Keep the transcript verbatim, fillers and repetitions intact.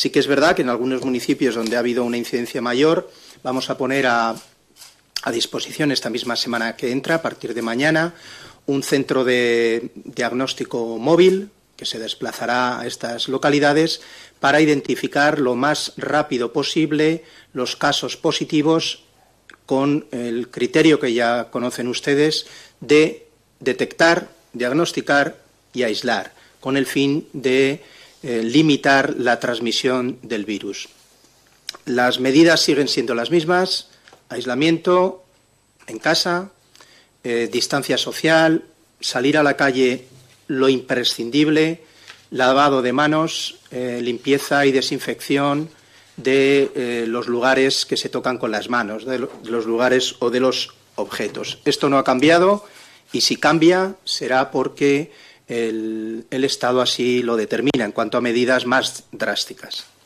Sí que es verdad que en algunos municipios donde ha habido una incidencia mayor vamos a poner a, a disposición esta misma semana que entra, a partir de mañana, un centro de diagnóstico móvil que se desplazará a estas localidades para identificar lo más rápido posible los casos positivos con el criterio que ya conocen ustedes de detectar, diagnosticar y aislar, con el fin de eh, limitar la transmisión del virus. Las medidas siguen siendo las mismas: aislamiento en casa, eh, distancia social, salir a la calle lo imprescindible, lavado de manos, eh, limpieza y desinfección de eh, los lugares que se tocan con las manos, de los lugares o de los objetos. Esto no ha cambiado, y si cambia será porque el, el Estado así lo determina en cuanto a medidas más drásticas.